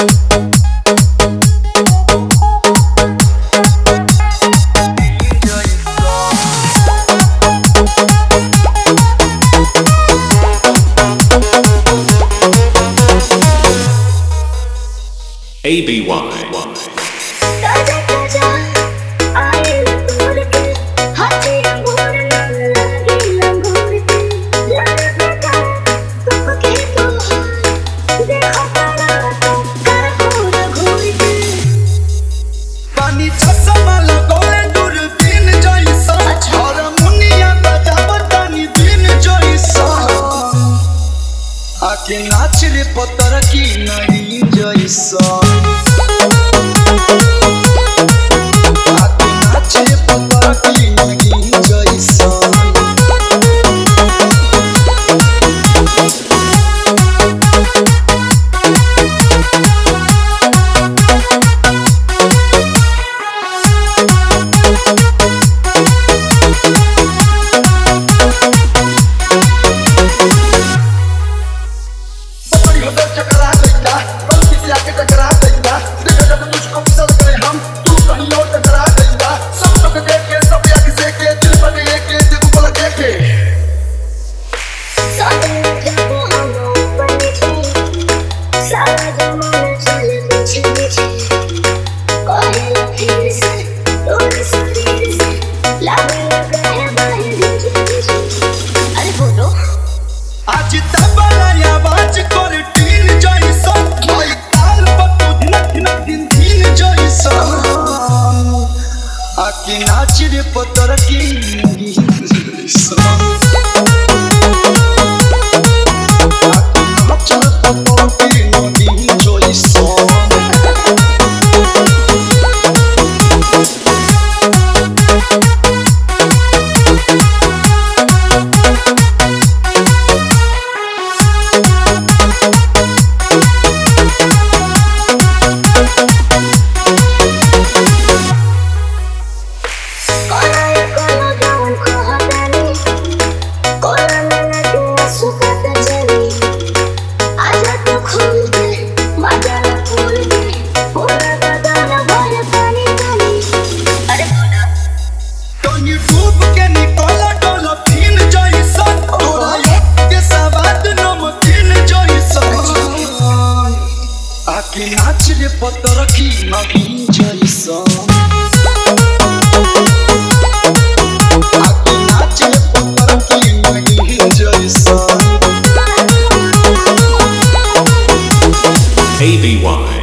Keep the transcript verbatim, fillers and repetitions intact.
A B Y. आके नाच रे पत्थर की नहीं जैसा आके नाच रे पत्थर की नहीं जैसा चकरा देगा गलती से आके टकरा देगा देखा जब तुझको फिसल गए हम तू कहीं और टकरा देगा सब लोग देखे सब आगे से के दिल पर लेके दिल को देखे सारे जब हम ऊपर नीचे सारा जमाना चले पीछे पीछे कोई फिर से दूर से फिर से लगे लगे है बाहर पीछे पीछे अरे बोलो आज तब वाला आवाज कर आके नाच रे पत्थर की आके नाच रे पत्थर की नहीं जैसा आके नाच रे पत्थर की नहीं जैसा A B Y.